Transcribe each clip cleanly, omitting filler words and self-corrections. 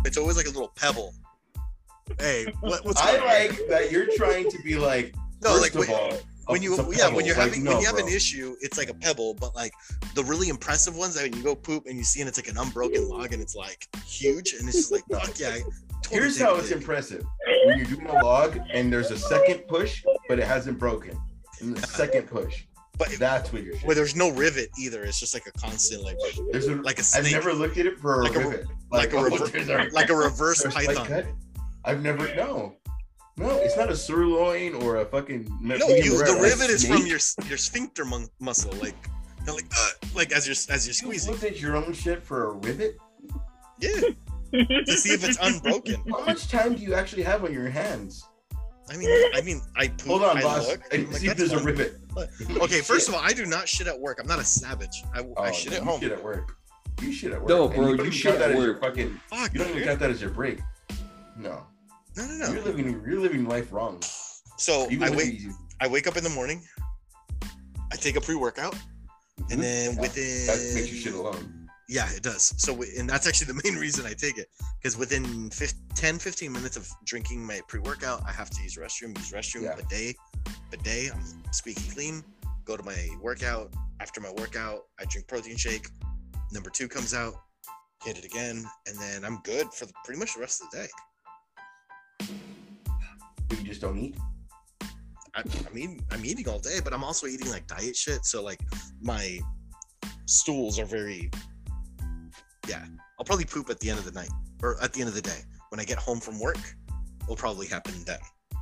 It's always like a little pebble. Hey, what's I like that you're trying to be like. No, first like of all, when you it's a yeah when pebble. you're Like, having no, when you have bro. an issue, it's like a pebble. But like the really impressive ones that when you go poop and you see and it's like an unbroken log and it's like huge and it's just like fuck yeah. Totally Here's take how a it's dig. impressive. When you're doing a log and there's a second push, but it hasn't broken. And the second push. But That's what you're where there's no rivet either. It's just like a constant like like a snake. I've never looked at it for a Like a- rivet. like a reverse there's python. cut. I've never no, it's not a sirloin or a fucking. No, medium rare. the rivet is from Snake? your sphincter muscle, like as you're You squeezing. looked at your own shit for a rivet. Yeah, to see if it's unbroken. How much time do you actually have on your hands? I mean, I poop. Hold on, I boss. look, I I'm like, see if that's there's a fine. rivet. Okay, first of all, I do not shit at work. I'm not a savage. I shit at home. You shit at work. You shit at work. No, And bro, don't you even shit count at that as your work. fucking. Fuck, You don't even dude. count that as your break. No. No. You're living life wrong. So You I live wake easy. I wake up in the morning. I take a pre-workout, and then Yeah, within that makes you shit alone. Yeah, it does. So, and that's actually the main reason I take it, because within 10-15 minutes of drinking my pre-workout, I have to use restroom. Yeah. Bidet. I'm squeaky clean. Go to my workout. After my workout, I drink protein shake. Number 2 comes out. Hit it again, and then I'm good for pretty much the rest of the day. You just don't eat. I'm eating all day, but I'm also eating like diet shit. So like my stools are very, I'll probably poop at the end of the night or at the end of the day. When I get home from work, it'll probably happen then.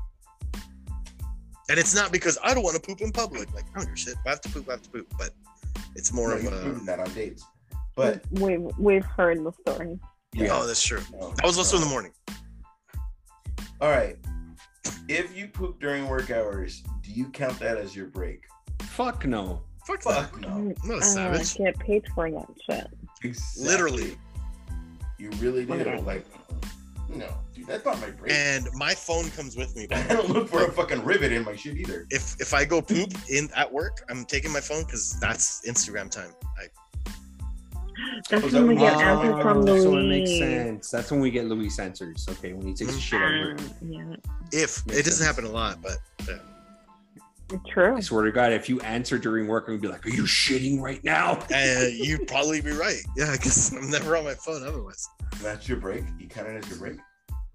And it's not because I don't want to poop in public. Like, I don't give a shit. If I have to poop, I have to poop. But it's more No, of you've a. proven that on dates. But we've heard the story. yeah. Oh, that's true. No, That was also in the morning. All right. If you poop during work hours, do you count that as your break? Fuck no. Fuck that. Fuck no. I'm not a I savage. get paid for that shit. Exactly. Literally. You really do. Okay. Like, no, dude, that's not my break. And my phone comes with me. I don't look for a fucking rivet in my shit either. If I go poop at work, I'm taking my phone because that's Instagram time. That's Was when that we when get you- answers from Louis. So it makes sense. That's when we get Louis answers. Okay, when he takes a shit at work. Yeah, If Makes it doesn't sense. happen a lot, but true. I swear to God, if you answer during work, I'm gonna be like, "Are you shitting right now?" you'd probably be right. Yeah, because I'm never on my phone otherwise. That's your break. You count it as your break.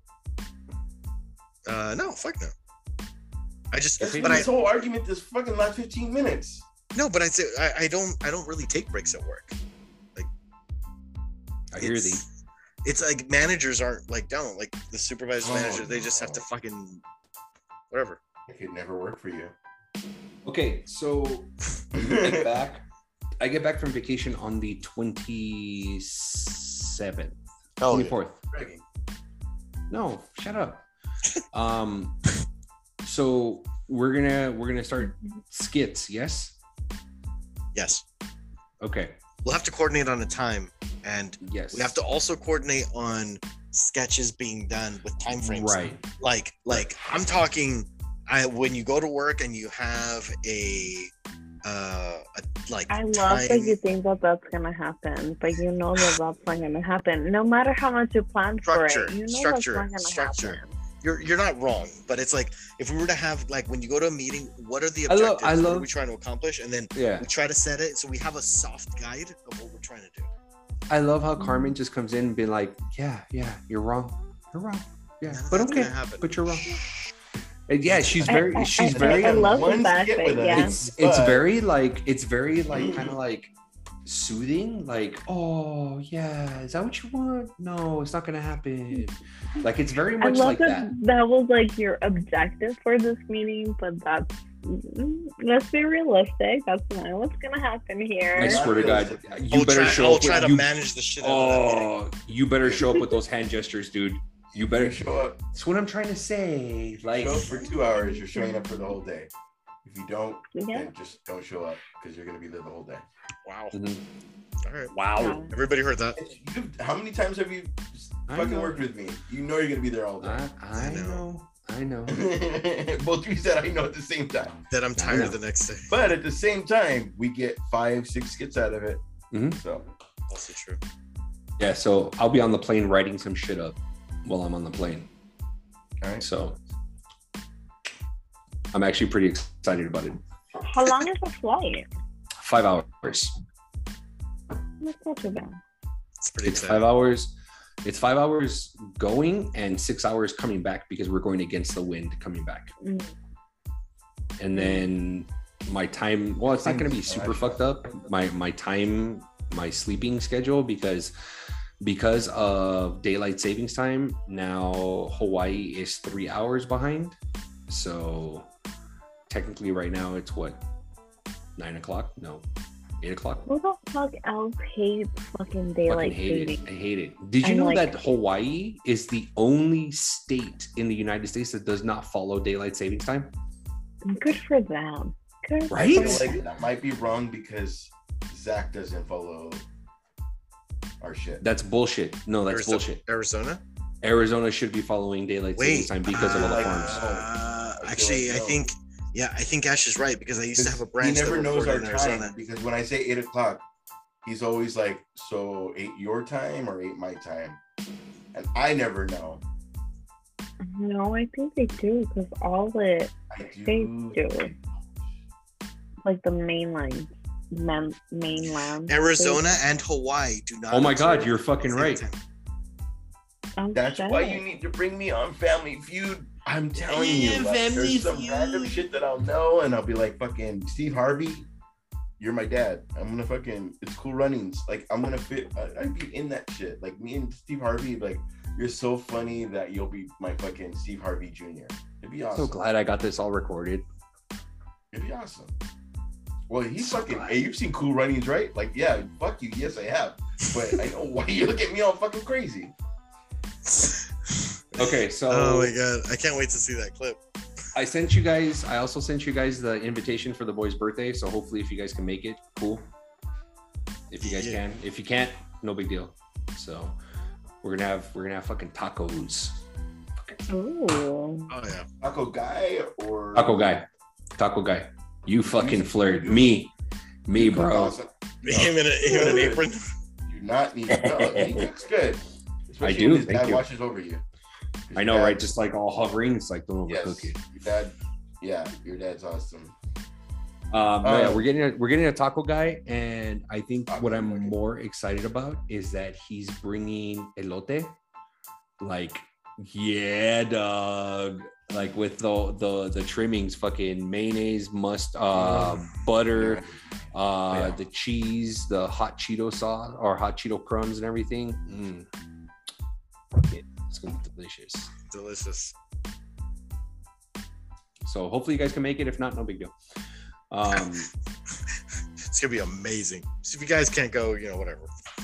No, fuck no. I just, That's but been I this whole argument this fucking last 15 minutes. no, but I say I don't really take breaks at work. I hear thee. It's like managers aren't like don't like the supervisor managers. They just have to fucking whatever. I could never work for you. Okay, so I get back from vacation on the 27th. Oh, 24th. Bragging. No, shut up. So we're gonna start skits, yes? yes. Okay. We'll have to coordinate on a time, and Yes. we have to also coordinate on sketches being done with time frames. Right. Like I'm talking. When you go to work and you have a like I love time, that you think that that's gonna happen, but you know that that's not gonna happen. No matter how much you plan for Structure, it, you know structure, that's not gonna structure. happen. you're not wrong, but it's like if we were to have like when you go to a meeting, what are the I objectives? What are love- we trying to accomplish? And then Yeah. we try to set it so we have a soft guide of what we're trying to do. I love how Carmen just comes in and be like, yeah, you're wrong. You're wrong. Yeah. None of But that's okay. gonna happen. But you're wrong. And yeah, she's very I very love One the skit benefit, with us. yeah. it's But- very kind of like soothing, like, oh yeah, is that what you want? No, it's not gonna happen. Like it's very I much love like that. that was like your objective for this meeting, but let's be realistic. That's not what's gonna happen here. I swear to God, you I'll better try, show I'll up. try with, to manage the shit out of that meeting. you better show up with those hand gestures, dude. You better. Show up. That's what I'm trying to say. Like, Show up for 2 hours. You're showing up for the whole day. If you don't, Yeah. then just don't show up because you're gonna be there the whole day. Wow. mhm. All right. Wow. Everybody heard that. How many times have you I fucking know. worked with me? You know you're gonna be there all day. I know. I know. Both of you said I know at the same time. That I'm tired know. of the next day. But at the same time, we get 5-6 skits out of it. Mhm. So Also true. Yeah, so I'll be on the plane writing some shit up while I'm on the plane. All right. So I'm actually pretty excited about it. How long is the flight? 5 hours. That's not too bad. It's pretty It's exciting. 5 hours. It's 5 hours going and 6 hours coming back because we're going against the wind coming back. Mm. And then my time, well, it's not going to be super fucked up. My time, my sleeping schedule, because of daylight savings time, now Hawaii is 3 hours behind. So technically right now it's what, 9 o'clock? No, 8 o'clock. Who the fuck else hates fucking daylight Fucking hate savings? it. I hate it. Did you I'm know like- that Hawaii is the only state in the United States that does not follow daylight savings time? Good for them. Good Right? for I feel them. like that might be wrong because Zach doesn't follow our shit. That's bullshit. No, that's Arizona, bullshit. Arizona? Arizona should be following daylight savings time because of all the like- farms. Actually, like, no. I think Ash is right because I used to have a He branch never that knows our reported in time Arizona. because when I say 8 o'clock, he's always like, so 8 your time or 8 my time? And I never know. No, I think they do because all the I They do. do. like the mainland, mainland. Arizona and Hawaii do not. Oh my God, observe you're fucking same right. time. I'm That's sad. why you need to bring me on Family Feud. I'm telling you, like, Family there's some Feud. random shit that I'll know, and I'll be like, fucking Steve Harvey, you're my dad. I'm gonna fucking, it's Cool Runnings. Like, I'm gonna fit, I'd be in that shit. Like, me and Steve Harvey, like, you're so funny that you'll be my fucking Steve Harvey Jr. It'd be awesome. So glad I got this all recorded. It'd be awesome. Well, he's So fucking, glad. hey, you've seen Cool Runnings, right? Like, yeah, fuck you. Yes, I have. But I know why you look at me all fucking crazy. Okay, so Oh my God, I can't wait to see that clip. I also sent you guys the invitation for the boy's birthday. So hopefully if you guys can make it, cool. If you guys Yeah. can. If you can't, no big deal. So we're gonna have fucking tacos. Ooh. Oh yeah. Taco guy or Taco guy. You fucking flirt. Me, bro. Awesome. Him in an apron. Do not need no, he looks good. Especially do, when his thank dad you. watches over you. 'Cause I your know, dad- right? Just like all hovering. It's like don't Yes, overcook it. your dad. Yeah, your dad's awesome. But yeah, we're getting a taco guy, and I think Taco what I'm guy. more excited about is that he's bringing elote. Like, yeah, dog. Like with the trimmings, fucking mayonnaise, butter, Yeah. the cheese, the hot Cheeto sauce or hot Cheeto crumbs and everything. It's gonna be delicious. Delicious. So hopefully you guys can make it. If not, no big deal. It's gonna be amazing. So if you guys can't go, whatever.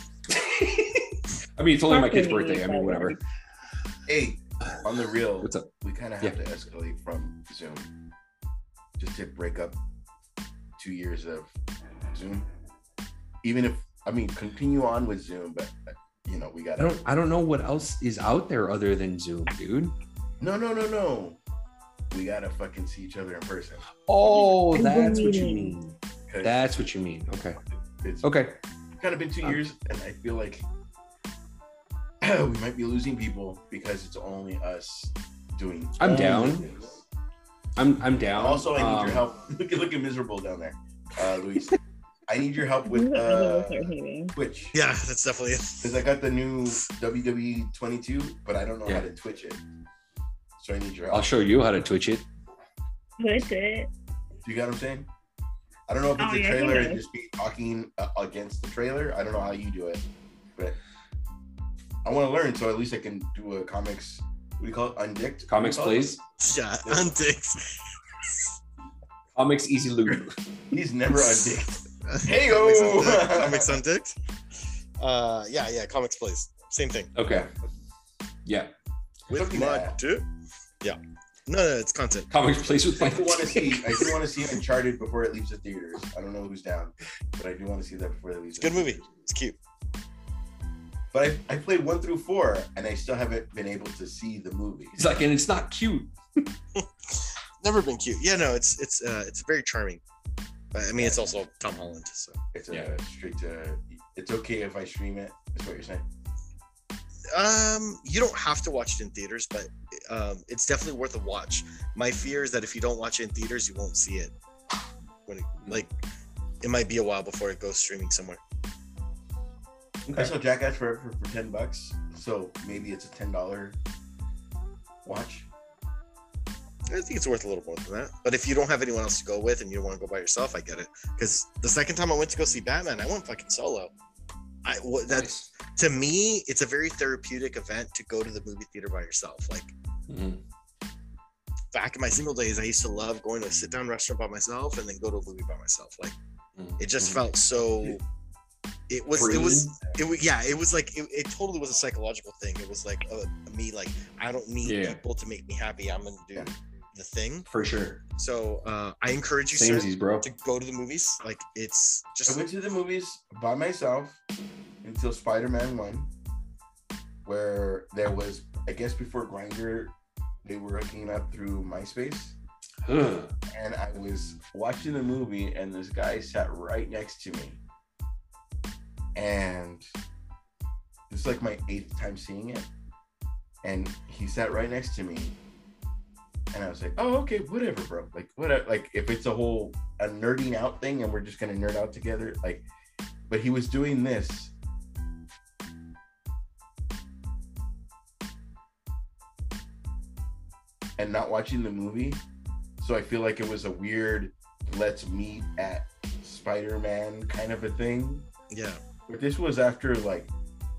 I mean, it's only my kid's Fucking birthday. I mean, whatever. Hey, on the real, What's up? we kind of have to escalate from Zoom just to break up 2 years of Zoom. Even if, continue on with Zoom, but we gotta. I don't know what else is out there other than Zoom, dude. No. We gotta fucking see each other in person. Oh, Zoom that's what you meeting. mean. 'Cause That's what you mean. Okay. It's Okay. kind of been 2 years, and I feel like we might be losing people because it's only us doing. I'm only down. this. I'm down. Also, I need your help. Looking miserable down there, Luis. I need your help with Twitch. Yeah, that's definitely it. Because I got the new WWE 22, but I don't know Yeah. how to Twitch it. So I need your I'll help. show you how to Twitch it. Twitch it. Do you get what I'm saying? I don't know if it's Oh, a yeah, I trailer think and it just be talking against the trailer. I don't know how you do it, but I want to learn so at least I can do a comics. What do you call it? Undicked? Comics, What do you please. Yeah, undicked. Comics Easy Loot. call it? He's never undicked. Comics Hey-o! undicked. Comics undicked. Yeah, comics please. Same thing. Okay. Yeah. With Looking mud at- too. Yeah. No, it's content. Comics Place with I my do want to see. I do want to see Uncharted before it leaves the theaters. I don't know who's down, but I do want to see that before it leaves. It's a good the movie. theaters. It's cute. But I played 1 through 4, and I still haven't been able to see the movie. He's like, and it's not cute. Never been cute. Yeah, no, it's very charming. But I mean, it's also Tom Holland, so It's straight to. It's okay if I stream it. That's what you're saying. you don't have to watch it in theaters, but it's definitely worth a watch. My fear is that if you don't watch it in theaters, you won't see it when it might be a while before it goes streaming somewhere. I saw Jackass for $10, so maybe it's a $10 watch. I think it's worth a little more than that. But if you don't have anyone else to go with and you don't want to go by yourself, I get it. Because the second time I went to go see Batman, I went fucking solo. That's to me, it's a very therapeutic event to go to the movie theater by yourself. Like back in my single days, I used to love going to a sit down restaurant by myself and then go to a movie by myself. Like it just felt so. It was like it totally was a psychological thing. It was like me, like I don't need people to make me happy. I'm gonna do the thing for sure. So I encourage you, sir, to go to the movies. Like it's just. I went to the movies by myself until Spider-Man 1, where there was, I guess, before Grindr, they were hooking up through MySpace. And I was watching the movie, and this guy sat right next to me. And this is like my 8th time seeing it. And he sat right next to me. And I was like, oh, okay, whatever, bro. Like, whatever. Like, if it's a nerding out thing and we're just going to nerd out together. Like, but he was doing this. And not watching the movie. So I feel like it was a weird, let's meet at Spider-Man kind of a thing. Yeah. But this was after like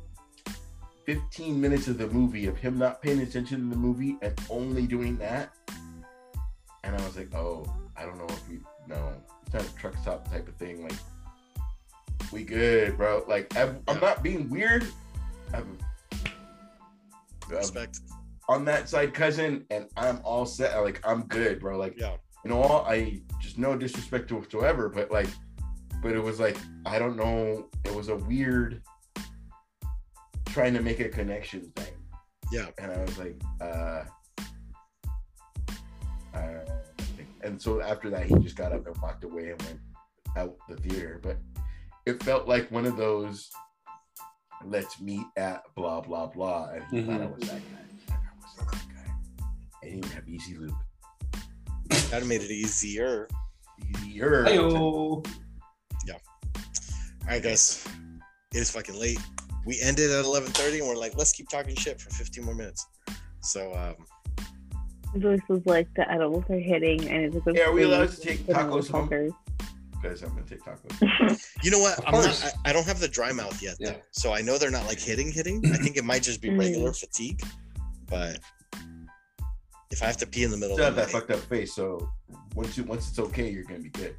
15 minutes of the movie of him not paying attention to the movie and only doing that. And I was like, oh, I don't know if it's not a truck stop type of thing. Like, we good, bro. Like, I'm not being weird. I'm respect on that side, cousin, and I'm all set. Like, I'm good, bro. Like, I just no disrespect whatsoever, but like, but it was like, I don't know. It was a weird trying to make a connection thing. Yeah. And I was like, and so after that, he just got up and walked away and went out the theater. But it felt like one of those, let's meet at blah, blah, blah. And he thought I was that guy. I wasn't that guy. I didn't even have Easy Loop. That would have made it easier. Hey-o. Yeah. All right, guys. It is fucking late. We ended at 11:30 and we're like, let's keep talking shit for 15 more minutes. So, this is like the edibles are hitting and it's are we allowed to take tacos home? Guys, I'm gonna take tacos. You know what? I don't have the dry mouth yet, though. So I know they're not like hitting. I think it might just be regular fatigue. But if I have to pee in the middle of the that fucked up face, so once it's okay, you're gonna be good.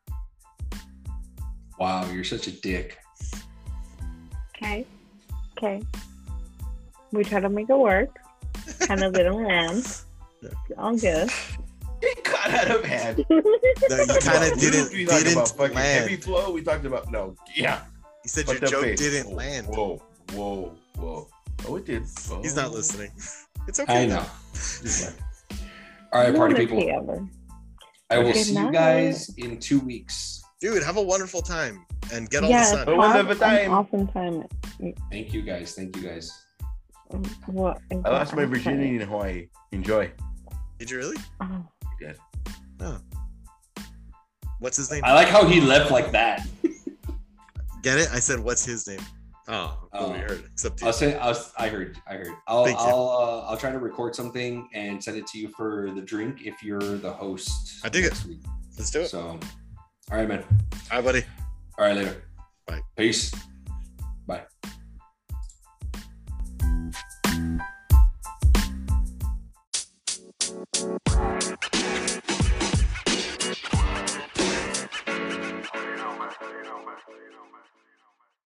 Wow, you're such a dick. Okay. We try to make it work. Kind of didn't land. All good. It got out of hand. No, you kind of didn't land. Heavy flow. We talked about You said your joke didn't land. Whoa. Oh, it did. Oh. He's not listening. It's okay. I know. All right, party people. I will see you guys in 2 weeks. Dude, have a wonderful time and get all the sun. Awesome time. Thank you guys. What? I lost my virginity in Hawaii. Enjoy. Did you really? Oh. You did. Oh. What's his name? I like how he left like that. Get it? I said, what's his name? Oh, we heard it. Except you. I heard. I'll try to record something and send it to you for the drink if you're the host. I dig it. Week. Let's do it. So, all right, man. All right, buddy. All right, later. Bye. Peace.